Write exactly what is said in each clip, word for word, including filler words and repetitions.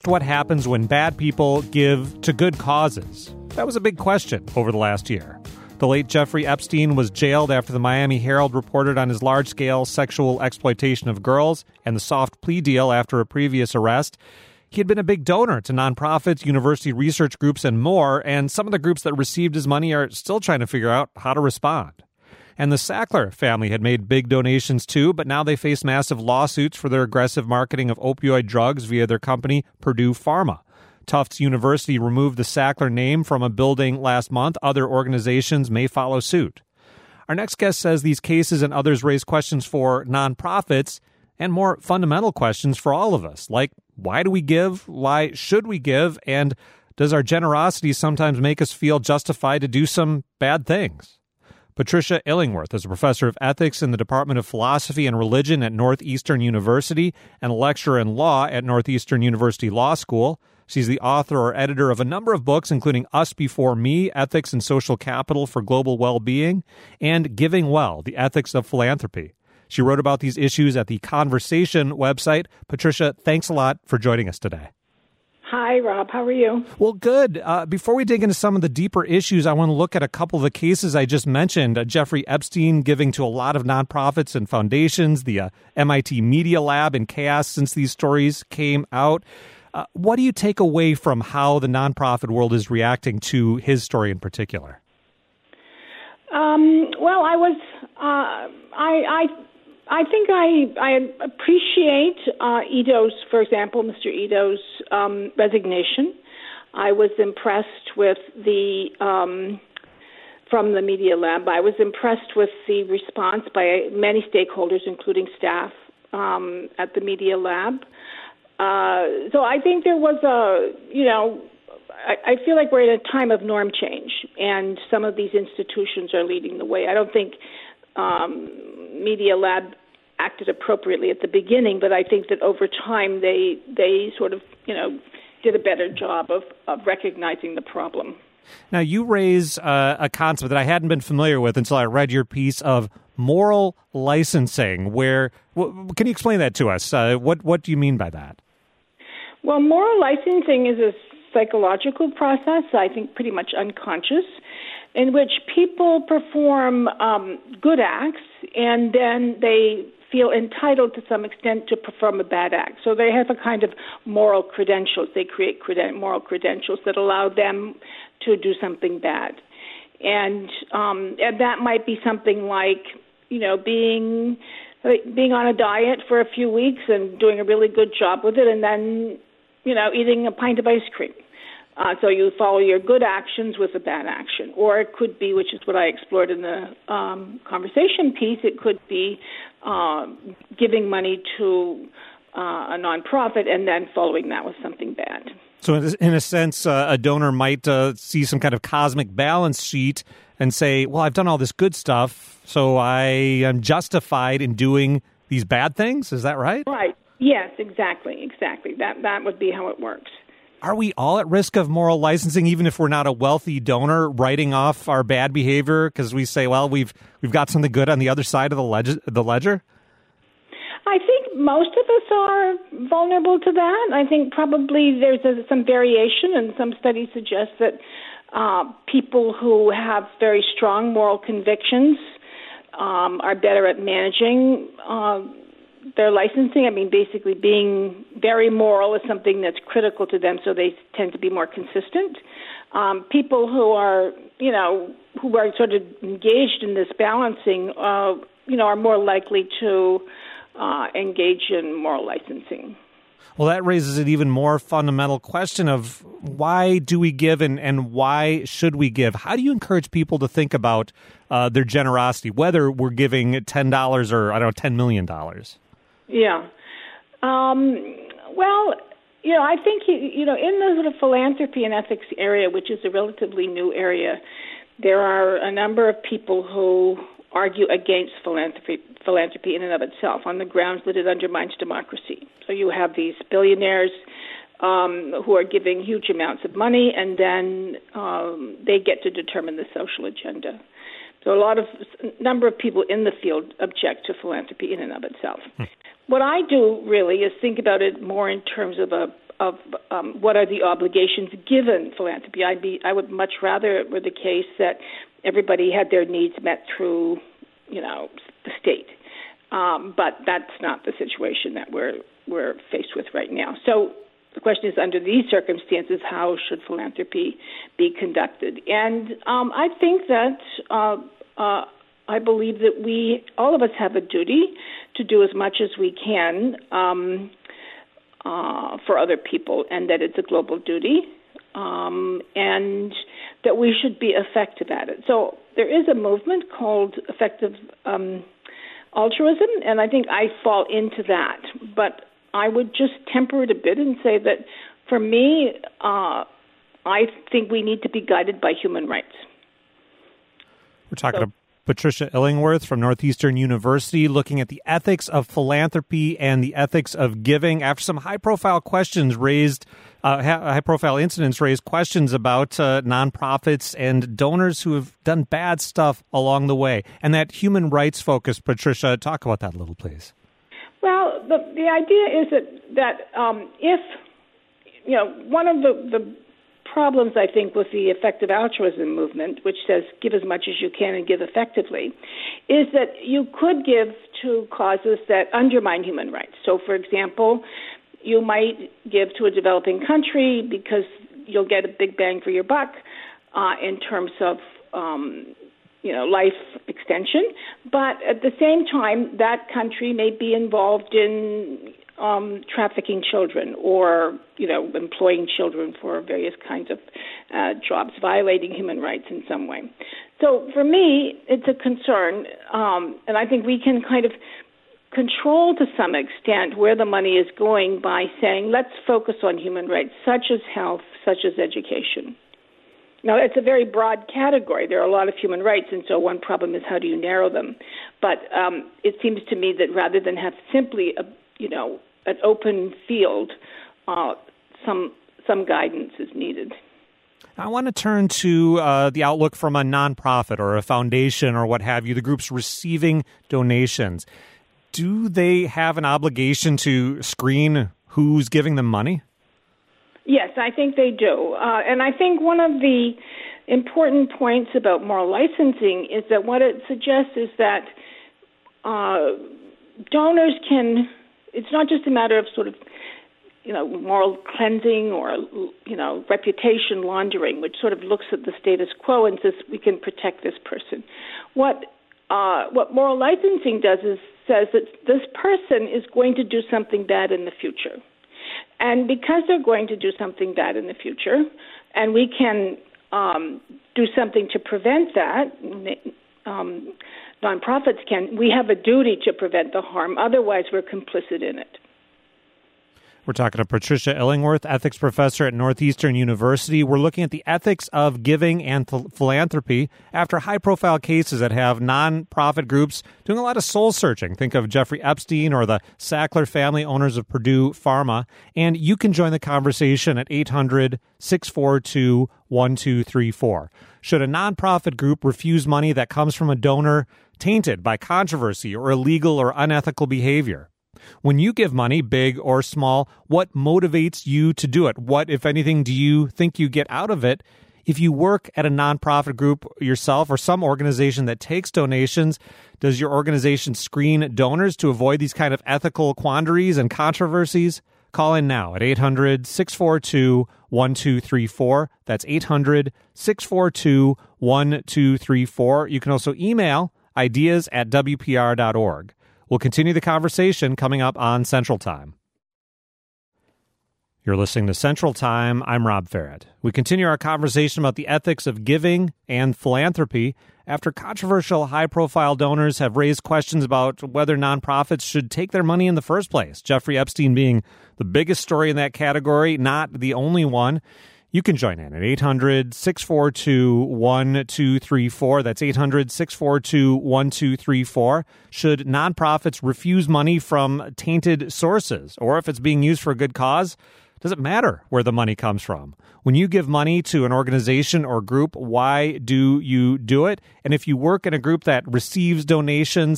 what happens when bad people give to good causes. That was a big question over the last year. The late Jeffrey Epstein was jailed after the Miami Herald reported on his large-scale sexual exploitation of girls and the soft plea deal after a previous arrest. He had been a big donor to nonprofits, university research groups, and more, and some of the groups that received his money are still trying to figure out how to respond. And the Sackler family had made big donations too, but now they face massive lawsuits for their aggressive marketing of opioid drugs via their company, Purdue Pharma. Tufts University removed the Sackler name from a building last month. Other organizations may follow suit. Our next guest says these cases and others raise questions for nonprofits and more fundamental questions for all of us, like why do we give, why should we give, and does our generosity sometimes make us feel justified to do some bad things? Patricia Illingworth is a professor of ethics in the Department of Philosophy and Religion at Northeastern University and a lecturer in law at Northeastern University Law School. She's the author or editor of a number of books, including Us Before Me, Ethics and Social Capital for Global Well-Being, and Giving Well, The Ethics of Philanthropy. She wrote about these issues at the Conversation website. Patricia, thanks a lot for joining us today. Hi, Rob. How are you? Well, good. Uh, before we dig into some of the deeper issues, I want to look at a couple of the cases I just mentioned. Uh, Jeffrey Epstein giving to a lot of nonprofits and foundations, the uh, M I T Media Lab in chaos since these stories came out. Uh, what do you take away from how the nonprofit world is reacting to his story in particular? Um, well, I was, uh, I, I, I think I, I appreciate uh, Ito's, for example, Mister Ito's um, resignation. I was impressed with the, um, from the Media Lab, I was impressed with the response by many stakeholders, including staff um, at the Media Lab. Uh, so I think there was a, you know, I, I feel like we're in a time of norm change, and some of these institutions are leading the way. I don't think um, Media Lab acted appropriately at the beginning, but I think that over time they they sort of, you know, did a better job of, of recognizing the problem. Now, you raise uh, a concept that I hadn't been familiar with until I read your piece of moral licensing, where, w- can you explain that to us? Uh, what what do you mean by that? Well, moral licensing is a psychological process, I think pretty much unconscious, in which people perform um, good acts and then they feel entitled to some extent to perform a bad act. So they have a kind of moral credentials. They create creden- moral credentials that allow them to do something bad. And, um, and that might be something like, you know, being being on a diet for a few weeks and doing a really good job with it, and then, you know, eating a pint of ice cream. Uh, so you follow your good actions with a bad action. Or it could be, which is what I explored in the um, conversation piece, it could be uh, giving money to uh, a nonprofit and then following that with something bad. So in a sense, uh, a donor might uh, see some kind of cosmic balance sheet and say, well, I've done all this good stuff, so I am justified in doing these bad things. Is that right? Right. Yes, exactly, exactly. That that would be how it works. Are we all at risk of moral licensing, even if we're not a wealthy donor, writing off our bad behavior because we say, well, we've we've got something good on the other side of the ledger? The ledger? I think most of us are vulnerable to that. I think probably there's a, some variation, and some studies suggest that uh, people who have very strong moral convictions um, are better at managing uh, their licensing. I mean, basically being very moral is something that's critical to them, so they tend to be more consistent. Um, people who are, you know, who are sort of engaged in this balancing, uh, you know, are more likely to Uh, engage in moral licensing. Well, that raises an even more fundamental question of why do we give and, and why should we give? How do you encourage people to think about uh, their generosity, whether we're giving ten dollars or, I don't know, ten million dollars? Yeah. Um, well, you know, I think, you know, in the sort of philanthropy and ethics area, which is a relatively new area, there are a number of people who argue against philanthropy philanthropy in and of itself on the grounds that it undermines democracy. So you have these billionaires um, who are giving huge amounts of money, and then um, they get to determine the social agenda. So a lot of a number of people in the field object to philanthropy in and of itself. Hmm. What I do really is think about it more in terms of a, of um, what are the obligations given philanthropy. I'd be, I would much rather it were the case that everybody had their needs met through, you know, the state. Um, but that's not the situation that we're we're faced with right now. So the question is, under these circumstances, how should philanthropy be conducted? And um, I think that uh, uh, I believe that we, all of us, have a duty to do as much as we can um, uh, for other people, and that it's a global duty, um, and that we should be effective at it. So there is a movement called effective um, altruism, and I think I fall into that. But I would just temper it a bit and say that for me, uh, I think we need to be guided by human rights. We're talking so, to Patricia Illingworth from Northeastern University, looking at the ethics of philanthropy and the ethics of giving after some high-profile questions raised, uh, high-profile incidents raised questions about uh, nonprofits and donors who have done bad stuff along the way. And that human rights focus, Patricia, talk about that a little, please. Well, the the idea is that, that um, if, you know, one of the, the problems, I think, with the effective altruism movement, which says give as much as you can and give effectively, is that you could give to causes that undermine human rights. So, for example, you might give to a developing country because you'll get a big bang for your buck uh, in terms of um, you know, life extension, but at the same time, that country may be involved in um, trafficking children or, you know, employing children for various kinds of uh, jobs, violating human rights in some way. So for me, it's a concern, um, and I think we can kind of control to some extent where the money is going by saying, let's focus on human rights, such as health, such as education. Now, it's a very broad category. There are a lot of human rights, and so one problem is how do you narrow them? But um, it seems to me that rather than have simply a, you know, an open field, uh, some some guidance is needed. I want to turn to uh, the outlook from a nonprofit or a foundation or what have you, the groups receiving donations. Do they have an obligation to screen who's giving them money? Yes, I think they do. Uh, and I think one of the important points about moral licensing is that what it suggests is that uh, donors can, it's not just a matter of sort of, you know, moral cleansing or, you know, reputation laundering, which sort of looks at the status quo and says we can protect this person. What uh, what moral licensing does is says that this person is going to do something bad in the future. And because they're going to do something bad in the future, and we can um, do something to prevent that, um, nonprofits can, we have a duty to prevent the harm. Otherwise, we're complicit in it. We're talking to Patricia Illingworth, ethics professor at Northeastern University. We're looking at the ethics of giving and th- philanthropy after high-profile cases that have nonprofit groups doing a lot of soul-searching. Think of Jeffrey Epstein or the Sackler family, owners of Purdue Pharma. And you can join the conversation at eight hundred, six four two, one two three four. Should a nonprofit group refuse money that comes from a donor tainted by controversy or illegal or unethical behavior? When you give money, big or small, what motivates you to do it? What, if anything, do you think you get out of it? If you work at a nonprofit group yourself or some organization that takes donations, does your organization screen donors to avoid these kind of ethical quandaries and controversies? Call in now at eight hundred, six four two, one two three four. That's eight hundred, six four two, one two three four. You can also email ideas at w p r dot org. We'll continue the conversation coming up on Central Time. You're listening to Central Time. I'm Rob Farrett. We continue our conversation about the ethics of giving and philanthropy after controversial high-profile donors have raised questions about whether nonprofits should take their money in the first place. Jeffrey Epstein being the biggest story in that category, not the only one. You can join in at eight hundred, six four two, one two three four. That's eight hundred, six four two, one two three four. Should nonprofits refuse money from tainted sources? Or if it's being used for a good cause, does it matter where the money comes from? When you give money to an organization or group, why do you do it? And if you work in a group that receives donations,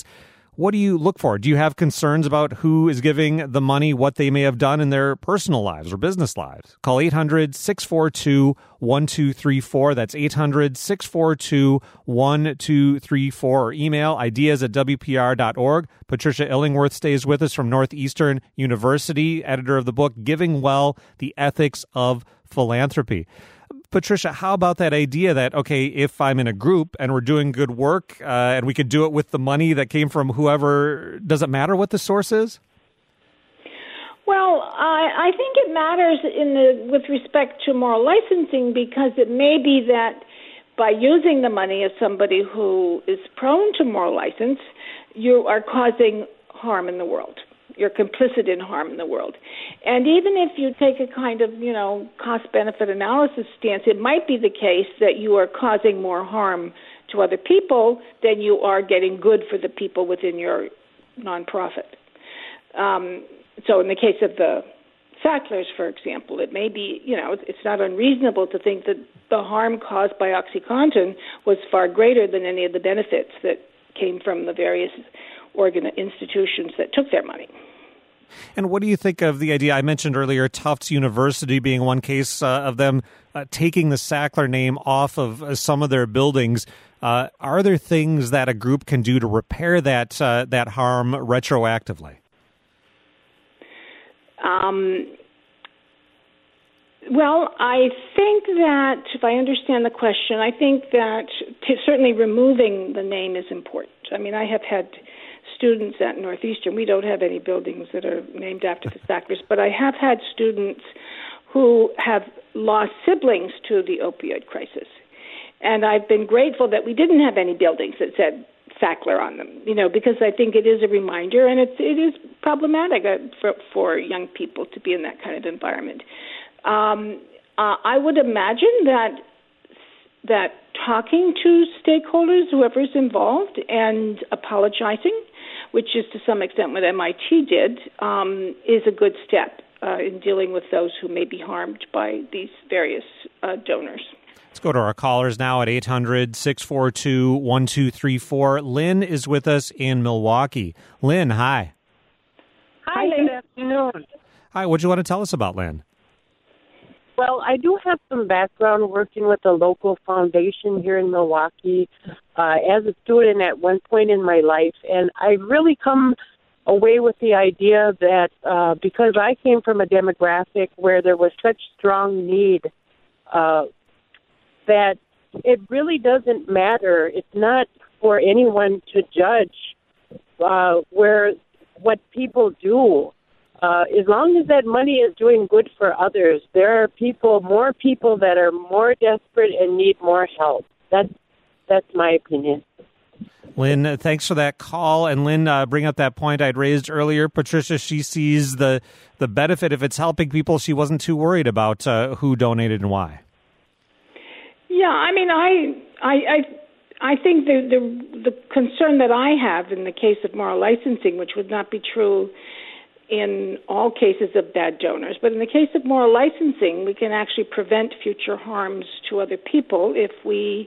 What do you look for? Do you have concerns about who is giving the money, what they may have done in their personal lives or business lives? Call eight hundred, six four two, one two three four. That's eight hundred, six four two, one two three four. Or email ideas at w p r dot org. Patricia Illingworth stays with us from Northeastern University, editor of the book Giving Well, The Ethics of Philanthropy. Patricia, how about that idea that, okay, if I'm in a group and we're doing good work uh, and we could do it with the money that came from whoever, does it matter what the source is? Well, I, I think it matters in the with respect to moral licensing because it may be that by using the money of somebody who is prone to moral license, you are causing harm in the world. You're complicit in harm in the world. And even if you take a kind of, you know, cost-benefit analysis stance, it might be the case that you are causing more harm to other people than you are getting good for the people within your nonprofit. Um, so in the case of the Sacklers, for example, it may be, you know, it's not unreasonable to think that the harm caused by OxyContin was far greater than any of the benefits that came from the various organ institutions that took their money. And what do you think of the idea I mentioned earlier, Tufts University being one case uh, of them uh, taking the Sackler name off of uh, some of their buildings? Uh, are there things that a group can do to repair that uh, that harm retroactively? Um, well, I think that, if I understand the question, I think that t- certainly removing the name is important. I mean, I have had students at Northeastern. We don't have any buildings that are named after the Sacklers, but I have had students who have lost siblings to the opioid crisis. And I've been grateful that we didn't have any buildings that said Sackler on them, you know, because I think it is a reminder, and it's, it is problematic uh, for, for young people to be in that kind of environment. Um, uh, I would imagine that that talking to stakeholders, whoever's involved, and apologizing, which is to some extent what M I T did, um, is a good step uh, in dealing with those who may be harmed by these various uh, donors. Let's go to our callers now at eight hundred, six four two, one two three four. Lynn is with us in Milwaukee. Lynn, hi. Hi, good afternoon. Hi, what do you want to tell us about, Lynn? Well, I do have some background working with a local foundation here in Milwaukee uh, as a student at one point in my life, and I really come away with the idea that uh, because I came from a demographic where there was such strong need, uh, that it really doesn't matter. It's not for anyone to judge uh, where what people do. Uh, as long as that money is doing good for others, there are people, more people that are more desperate and need more help. That's that's my opinion. Lynn, thanks for that call. And Lynn, uh, bring up that point I'd raised earlier. Patricia, she sees the the benefit if it's helping people. She wasn't too worried about uh, who donated and why. Yeah, I mean, I I I, I think the, the the concern that I have in the case of moral licensing, which would not be true in all cases of bad donors, but in the case of moral licensing, we can actually prevent future harms to other people if we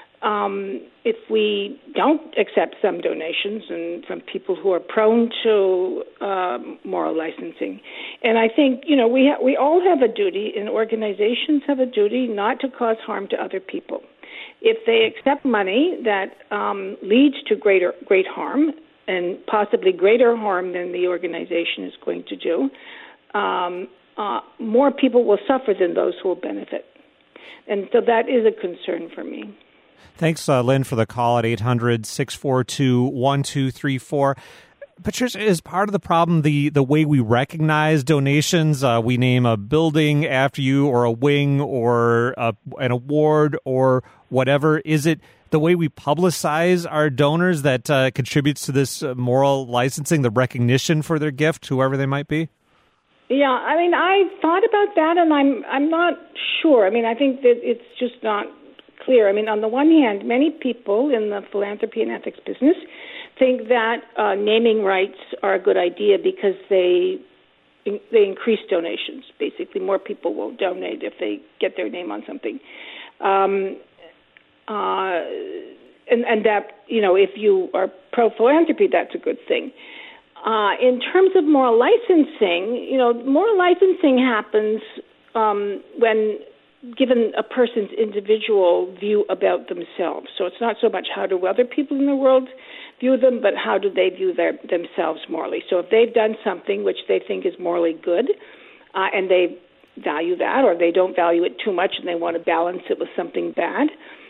um, if we don't accept some donations and from people who are prone to uh, moral licensing. And I think, you know, we ha- we all have a duty, and organizations have a duty not to cause harm to other people. If they accept money that um, leads to greater great harm, and possibly greater harm than the organization is going to do, um, uh, more people will suffer than those who will benefit. And so that is a concern for me. Thanks, uh, Lynn, for the call at eight hundred, six four two, one two three four. Patricia, is part of the problem the, the way we recognize donations? Uh, we name a building after you, or a wing, or a, an award, or whatever. Is it the way we publicize our donors that uh, contributes to this uh, moral licensing, the recognition for their gift, whoever they might be? Yeah, I mean, I thought about that, and I'm I'm not sure. I mean, I think that it's just not clear. I mean, on the one hand, many people in the philanthropy and ethics business think that uh, naming rights are a good idea because they they increase donations. Basically, more people will donate if they get their name on something. Um, uh, and, and that, you know, if you are pro-philanthropy, that's a good thing. Uh, in terms of moral licensing, you know, moral licensing happens um, when given a person's individual view about themselves. So it's not so much how do other people in the world view them, but how do they view their, themselves morally. So if they've done something which they think is morally good, uh, and they value that, or they don't value it too much and they want to balance it with something bad,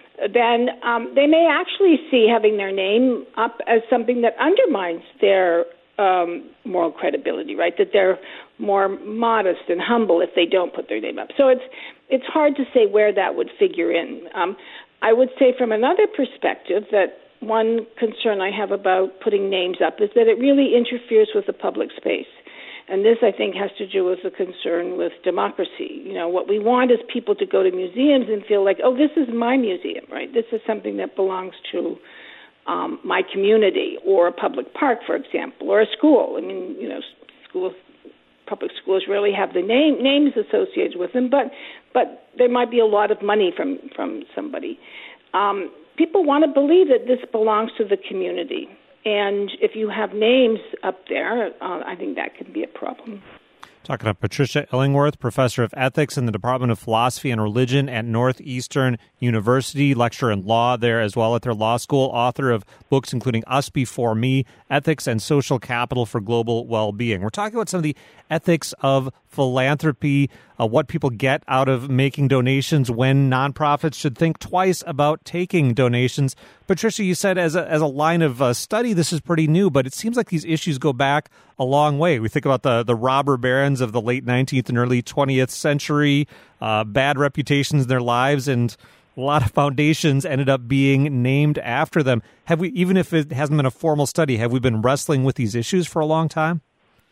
then um, they may actually see having their name up as something that undermines their um, moral credibility, right? That they're more modest and humble if they don't put their name up. So it's it's hard to say where that would figure in. Um, I would say from another perspective that one concern I have about putting names up is that it really interferes with the public space. And this, I think, has to do with the concern with democracy. You know, what we want is people to go to museums and feel like, oh, this is my museum, right? This is something that belongs to um, my community, or a public park, for example, or a school. I mean, you know, schools, public schools really have the name names associated with them, but but there might be a lot of money from from somebody. Um, people want to believe that this belongs to the community. And if you have names up there, uh, I think that could be a problem. Talking to Patricia Illingworth, professor of ethics in the Department of Philosophy and Religion at Northeastern University, lecturer in law there as well at their law school, author of books including Us Before Me, Ethics and Social Capital for Global Well-Being. We're talking about some of the ethics of philanthropy, uh, what people get out of making donations, when nonprofits should think twice about taking donations. Patricia, you said as a, as a line of uh, study, this is pretty new, but it seems like these issues go back a long way. We think about the, the robber barons of the late nineteenth and early twentieth century, uh, bad reputations in their lives, and a lot of foundations ended up being named after them. Have we, even if it hasn't been a formal study, have we been wrestling with these issues for a long time?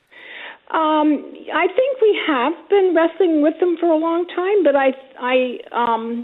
Um, I think we have been wrestling with them for a long time, but I, I, um,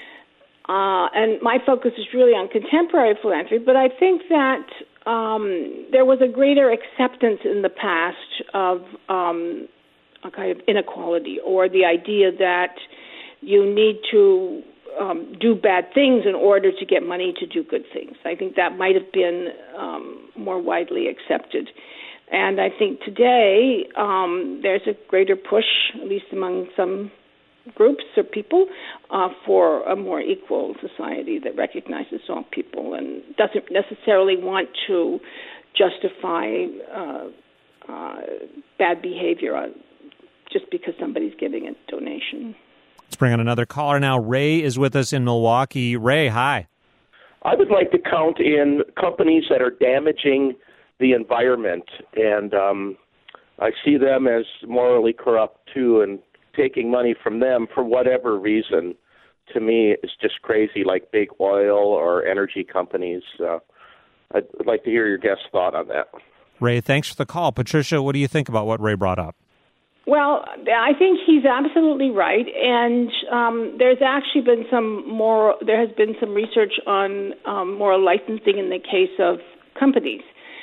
uh, and my focus is really on contemporary philanthropy, but I think that um, there was a greater acceptance in the past of um, a kind of inequality, or the idea that you need to um, do bad things in order to get money to do good things. I think that might have been um, more widely accepted. And I think today um, there's a greater push, at least among some groups or people, uh, for a more equal society that recognizes all people and doesn't necessarily want to justify uh, uh, bad behavior uh, just because somebody's giving a donation. Let's bring on another caller now. Ray is with us in Milwaukee. Ray, hi. I would like to count in companies that are damaging the environment, and um, I see them as morally corrupt too, and taking money from them for whatever reason, to me, is just crazy, like big oil or energy companies. Uh, I'd like to hear your guest's thought on that. Ray, thanks for the call. Patricia, what do you think about what Ray brought up? Well, I think he's absolutely right, and um, there's actually been some more, there has been some research on um, moral licensing in the case of companies.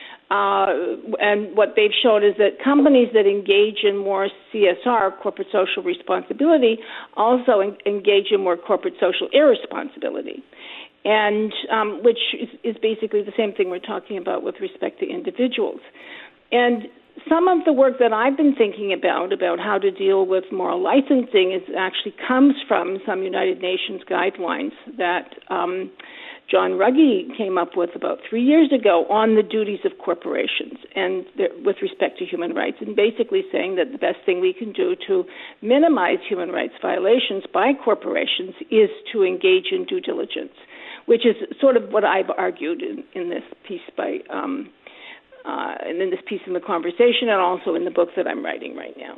Uh, and what they've shown is that companies that engage in more C S R, corporate social responsibility, also en- engage in more corporate social irresponsibility, and um, which is, is basically the same thing we're talking about with respect to individuals. And some of the work that I've been thinking about, about how to deal with moral licensing, is actually comes from some United Nations guidelines that um, John Ruggie came up with about three years ago on the duties of corporations and the, with respect to human rights, and basically saying that the best thing we can do to minimize human rights violations by corporations is to engage in due diligence, which is sort of what I've argued in, in this piece by um, uh, and in this piece in the conversation, and also in the book that I'm writing right now.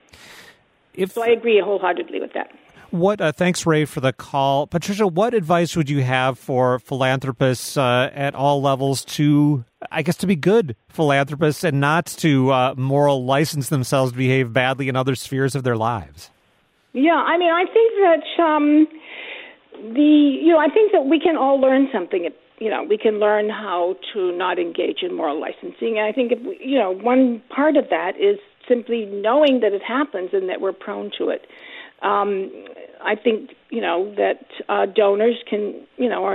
If, so I agree wholeheartedly with that. What? Uh, thanks, Ray, for the call. Patricia, what advice would you have for philanthropists uh, at all levels to, I guess, to be good philanthropists and not to uh, moral license themselves to behave badly in other spheres of their lives? Yeah, I mean, I think that um, the, you know, I think that we can all learn something. You know, we can learn how to not engage in moral licensing. And I think, if we, you know, one part of that is simply knowing that it happens and that we're prone to it. Um, I think, you know, that uh, donors can, you know, are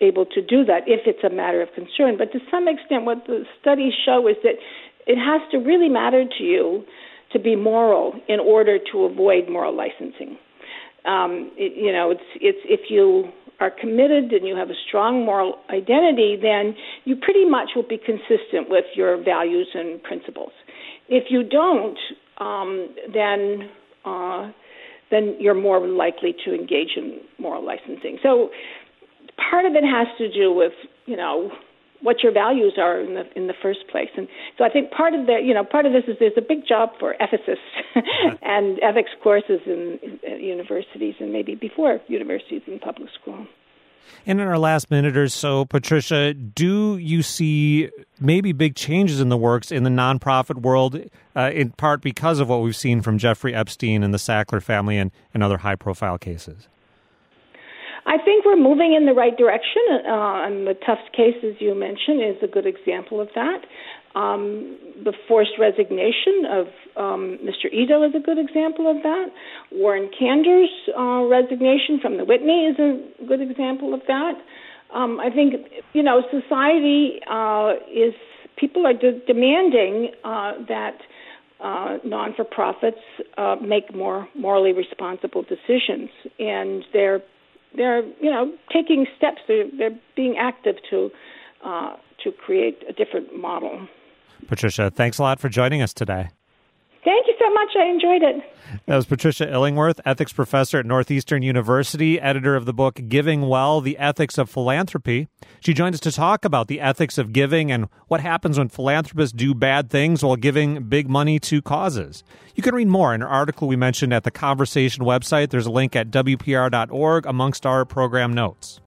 able to do that if it's a matter of concern. But to some extent, what the studies show is that it has to really matter to you to be moral in order to avoid moral licensing. Um, it, you know, it's it's if you are committed and you have a strong moral identity, then you pretty much will be consistent with your values and principles. If you don't, um, then uh, then you're more likely to engage in moral licensing. So part of it has to do with, you know, what your values are in the in the first place. And so I think part of the, you know, part of this is there's a big job for ethicists and ethics courses in, in universities and maybe before universities in public school. And in our last minute or so, Patricia, do you see maybe big changes in the works in the nonprofit world, uh, in part because of what we've seen from Jeffrey Epstein and the Sackler family and, and other high-profile cases? I think we're moving in the right direction, uh, and the Tufts case, as you mentioned, is a good example of that. Um, the forced resignation of um, Mister Ito is a good example of that. Warren Kander's uh, resignation from the Whitney is a good example of that. Um, I think, you know, society uh, is, people are de- demanding uh, that uh, non-for-profits uh, make more morally responsible decisions, and they're They're, you know, taking steps. They're, they're being active to uh, to create a different model. Patricia, thanks a lot for joining us today. Thank you so much. I enjoyed it. That was Patricia Illingworth, ethics professor at Northeastern University, editor of the book Giving Well, The Ethics of Philanthropy. She joined us to talk about the ethics of giving and what happens when philanthropists do bad things while giving big money to causes. You can read more in an article we mentioned at the Conversation website. There's a link at W P R dot org amongst our program notes.